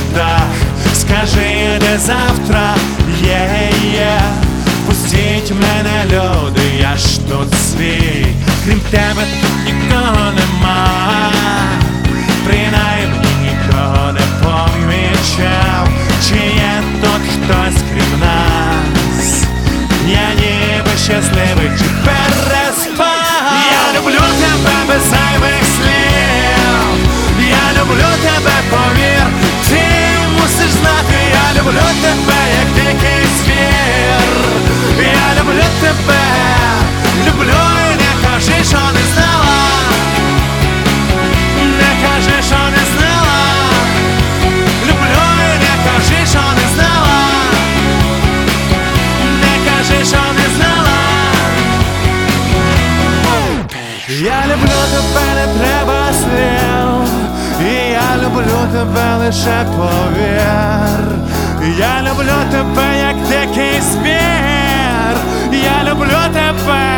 птах, скажи, де завтра є. Пустіть мене, люди, я ж тут свій, крім тебе тут нікого нема, принаймні нікого не помічав, чи є тут хтось крім нас, я ніби щасливий чи переспав. Я люблю тебе без зайвих слів, я люблю тебе, повір, ти мусиш знати, я люблю тебе, як дикий звір. Я люблю тебе, люблю і не кажи, що не знала, не кажи, що не знала, люблю і не кажи, що не знала, не кажи, що не знала. Я люблю тебе, не треба слів, і я люблю тебе, лише повір. Я люблю тебе, як дикий звір. Я люблю тебе.